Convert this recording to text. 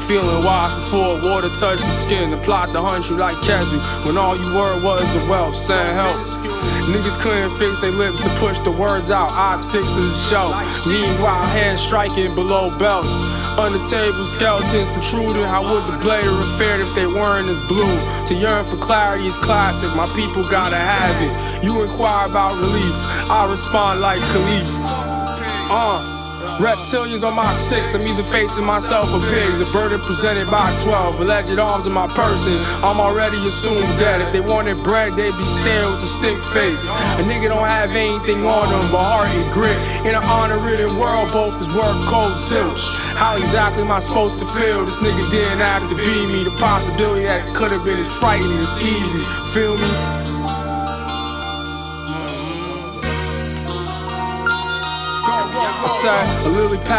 feeling washed before water touched the skin. The plot to hunt you like Kessie, when all you were was the wealth, saying help. Niggas couldn't fix their lips to push the words out, eyes fixed to the shelf. Meanwhile, hands striking below belts. Under table skeletons protruding. How would the blade have fared if they weren't as blue? To yearn for clarity is classic, my people gotta have it. You inquire about relief, I respond like Khalif. Reptilians on my 6, I'm either facing myself or pigs. A burden presented by 12, alleged arms in my person. I'm already assumed dead. If they wanted bread, they'd be staring with a stick face. A nigga don't have anything on them but heart and grit. In an honor-ridden world, both is work, cold, zilch. How exactly am I supposed to feel? This nigga didn't have to be me. The possibility that it could have been as frightening as easy. Feel me? I said, a lily pad